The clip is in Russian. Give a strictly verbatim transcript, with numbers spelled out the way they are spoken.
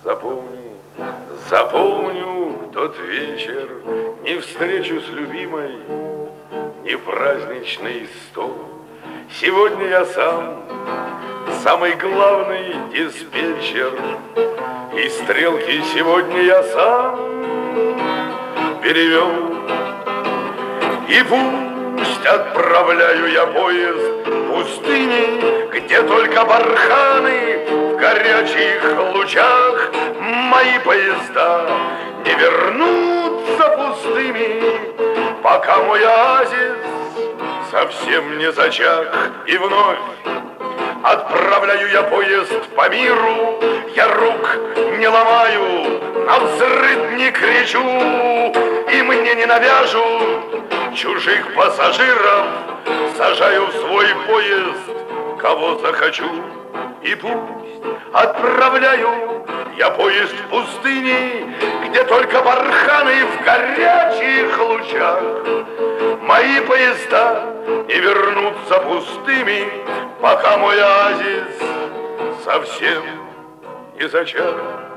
Запомню, запомню тот вечер, ни встречу с любимой, ни праздничный стол. Сегодня я сам, самый главный диспетчер, и стрелки сегодня я сам перевел. И пусть отправляю я поезд пустыни, где только барханы в горячих лучах. Мои поезда не вернутся пустыми, пока мой оазис совсем не зачах. И вновь отправляю я поезд по миру, я рук не ломаю, на взрыв не кричу, и мне не навяжут чужих пассажиров. Сажаю в свой поезд, кого захочу. И пусть отправляю я поезд в пустыне, где только барханы в горячих лучах. Мои поезда не вернутся пустыми, пока мой оазис совсем не зачах.